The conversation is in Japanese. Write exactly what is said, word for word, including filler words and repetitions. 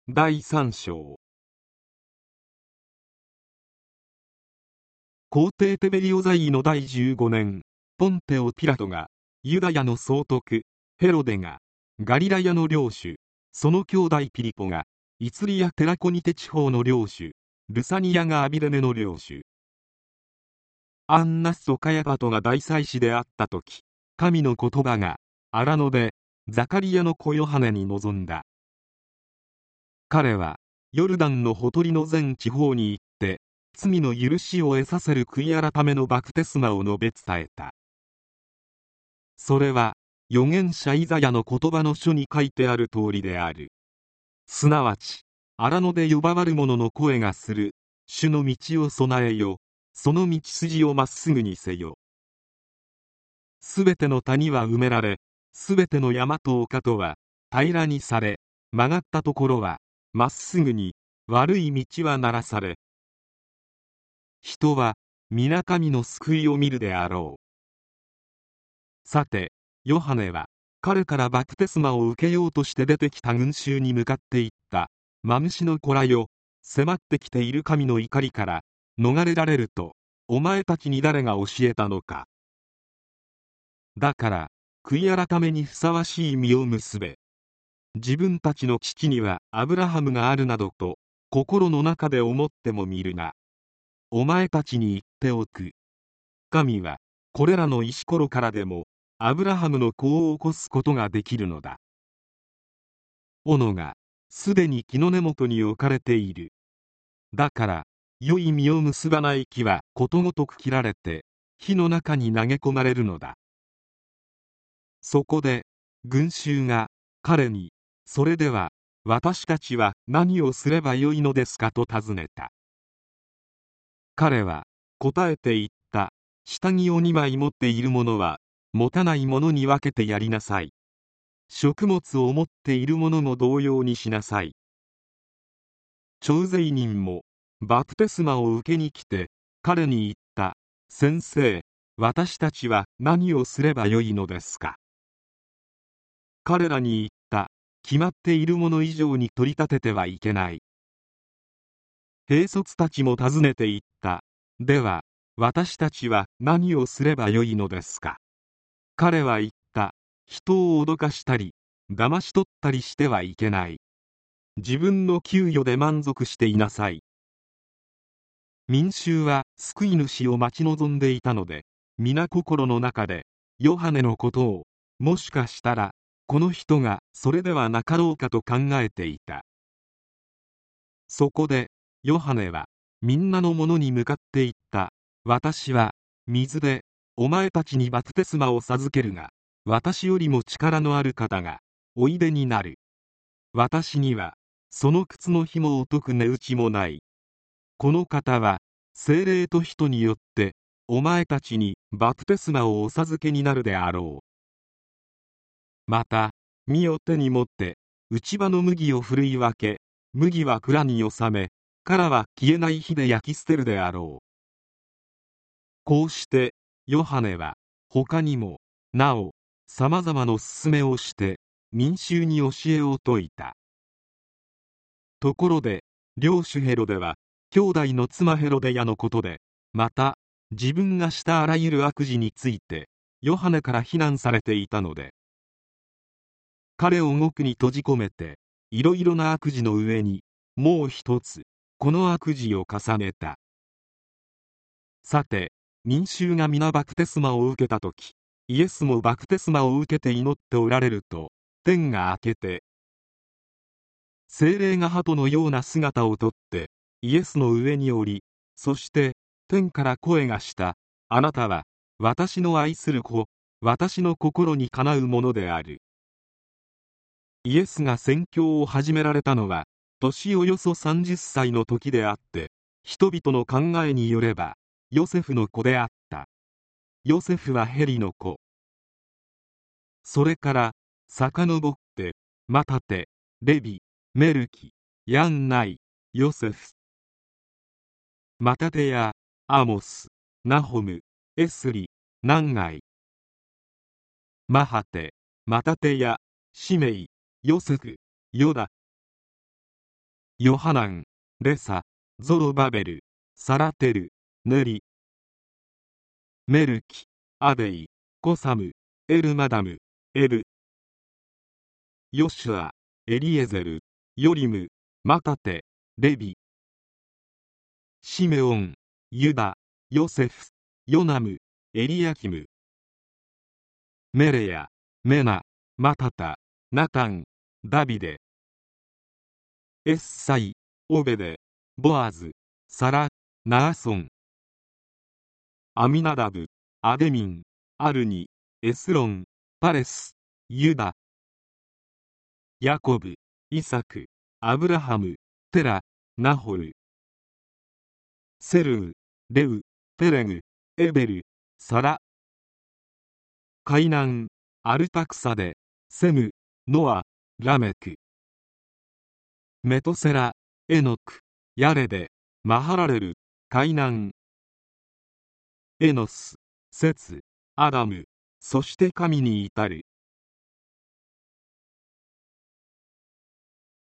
だいさん章。皇帝テベリオ在位のだいじゅうごねん、ポンテオ・ピラトが、ユダヤの総督ヘロデが、ガリラヤの領主その兄弟ピリポが、イツリア・テラコニテ地方の領主ルサニアがアビレネの領主アンナスとカヤパトが大祭司であった時、神の言葉が荒野でザカリヤの子ヨハネに臨んだ。彼はヨルダンのほとりの全地方に行って罪の許しを得させる悔い改めのバプテスマを述べ伝えた。それは預言者イザヤの言葉の書に書いてある通りである。すなわち荒野で呼ばわる者の声がする、主の道を備えよ、その道筋をまっすぐにせよ。すべての谷は埋められ、すべての山と丘とは平らにされ、曲がったところはまっすぐに、悪い道はならされ、人は皆神の救いを見るであろう。さてヨハネは彼からバプテスマを受けようとして出てきた群衆に向かって言った。マムシの子らよ、迫ってきている神の怒りから逃れられるとお前たちに誰が教えたのか。だから悔い改めにふさわしい実を結べ。自分たちの父にはアブラハムがあるなどと心の中で思ってもみるな。お前たちに言っておく。神はこれらの石ころからでもアブラハムの子を起こすことができるのだ。斧がすでに木の根元に置かれている。だから良い実を結ばない木はことごとく切られて火の中に投げ込まれるのだ。そこで群衆が彼に、それでは私たちは何をすればよいのですかと尋ねた。彼は答えて言った。下着をにまい持っている者は持たない者に分けてやりなさい。食物を持っている者も同様にしなさい。徴税人もバプテスマを受けに来て彼に言った。先生、私たちは何をすればよいのですか。彼らに言った。決まっているもの以上に取り立ててはいけない。兵卒たちも尋ねて言った。では私たちは何をすればよいのですか。彼は言った。人を脅かしたり騙し取ったりしてはいけない。自分の給与で満足していなさい。民衆は救い主を待ち望んでいたので、皆心の中でヨハネのことをもしかしたらこの人がそれではなかろうかと考えていた。そこでヨハネはみんなの者に向かって言った。私は水でお前たちにバプテスマを授けるが、私よりも力のある方がおいでになる。私にはその靴の紐を解く値打ちもない。この方は聖霊と人によってお前たちにバプテスマをお授けになるであろう。また実を手に持って内場の麦をふるい分け、麦は蔵に収め、殻は消えない火で焼き捨てるであろう。こうしてヨハネは他にもなおさまざまの勧めをして民衆に教えを説いた。ところで領主ヘロデは兄弟の妻ヘロデヤのことで、また自分がしたあらゆる悪事についてヨハネから非難されていたので、彼を獄に閉じ込めていろいろな悪事の上にもう一つこの悪事を重ねた。さて民衆が皆バプテスマを受けたとき、イエスもバプテスマを受けて祈っておられると、天が開けて聖霊が鳩のような姿をとってイエスの上に降り、そして天から声がした。あなたは私の愛する子、私の心にかなうものである。イエスが宣教を始められたのは年およそさんじゅっさいの時であって、人々の考えによればヨセフの子であった。ヨセフはヘリの子。それから遡ってマタテ、レビ、メルキ、ヤンナイ、ヨセフ、マタテやアモス、ナホム、エスリ、ナンガイ、マハテ、マタテやシメイ、ヨセフ、ヨダ、 ヨハナン、レサ、ゾロバベル、サラテル、ネリ、メルキ、アデイ、コサム、エルマダム、エル、ヨシュア、エリエゼル、ヨリム、マタテ、レビ、シメオン、ユダ、ヨセフ、ヨナム、エリアキム、メレヤ、メナ、マタタ、ナタン、ダビデ、エッサイ、オベデ、ボアズ、サラ、ナーソン、アミナダブ、アデミン、アルニ、エスロン、パレス、ユダ、ヤコブ、イサク、アブラハム、テラ、ナホル、セルウ、レウ、ペレグ、エベル、サラ、カイナン、アルパクサデ、セム、ノア、ラメク、メトセラ、エノク、ヤレデ、マハラレル、カイナン、エノス、セツ、アダム、そして神に至る。